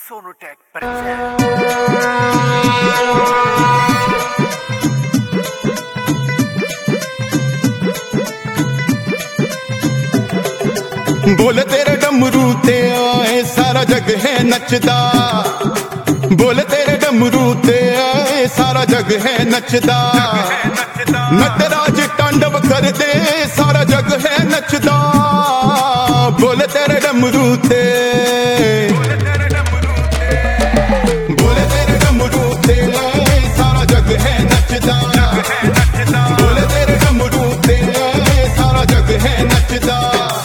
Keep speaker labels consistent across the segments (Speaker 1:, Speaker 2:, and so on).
Speaker 1: Sonotek present.
Speaker 2: बोल तेरे डमरू ते आए सारा जग है नचदा। बोल तेरे डमरू ते आए सारा जग है नचदा। नटराज तांडव कर दे सारा जग है नचदा। बोल तेरे डमरू ते, बोल तेरे डमरू ते आए सारा जग है नचदा। बोल तेरे डमरू ते आए सारा जग है नचदा।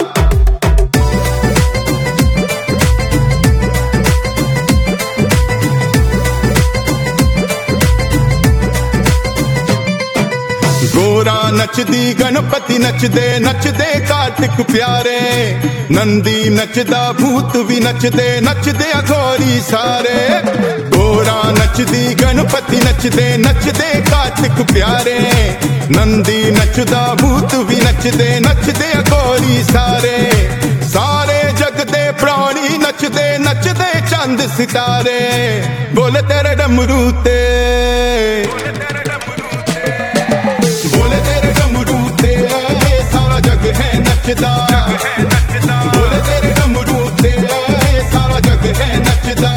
Speaker 2: गोरा नचदी गणपति नचदे नचदे कार्तिक प्यारे। नंदी नचदा भूत भी नचदे नचदे अघोरी सारे। गोरा नचदी गणपति नचदे नचदे कार्तिक प्यारे। नंदी नचदा भूत भी नचदे नचदे अघोरी सारे। सारे जग दे प्राणी नचदे नचदे चंद सितारे। बोल तेरे डमरू ते, बोल तेरे डमरू ते आए सारा जग है नचदा। बोल तेरे डमरू ते आए सारा जग है नचदा।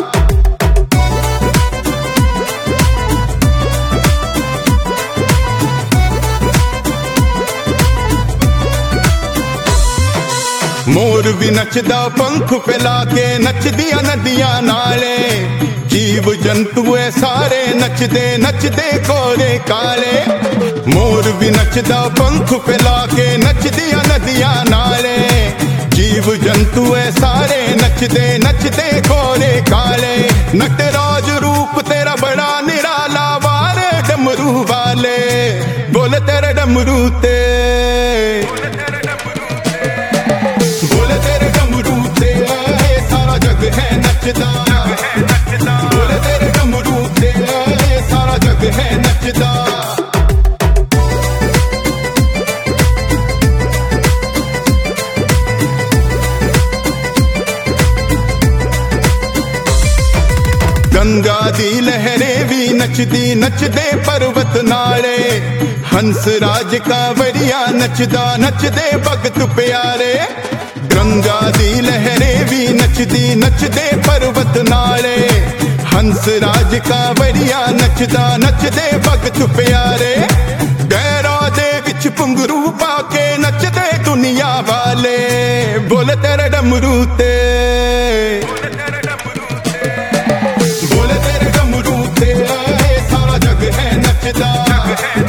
Speaker 2: मोर भी नचदा पंख फैला के नचदियां नदियां नाले। जीव जंतु है सारे नचदे नचदे कोरे काले। मोर भी नचदा पंख फैला के नचदियां नदियां नाले। जीव जंतु है सारे नचदे नचदे कोरे काले। नटराज रूप तेरा बड़ा निराला वारे डमरू वाले। बोल तेरे डमरू ते, बोल तेरे डमरू ते आए सारा जग है नचदा। बोल तेरे डमरू ते आए सारा जग है नचदा। गंगा दी लहरे भी नचदी नचदे पर्वत नाले। हंस राज कांवरिया नचदा नचदे भगत प्यारे। गंगा दी लहरे भी नचदी नचदे पर्वत नाले। हंस राज कांवरिया नचदा नचदे भगत प्यारे। गैरा दे विच पुंगरू पाके नचदे दुनिया वाले। बोल तेरे डमरू ते, बोल तेरे डमरू ते आए सारा जग है नचदा।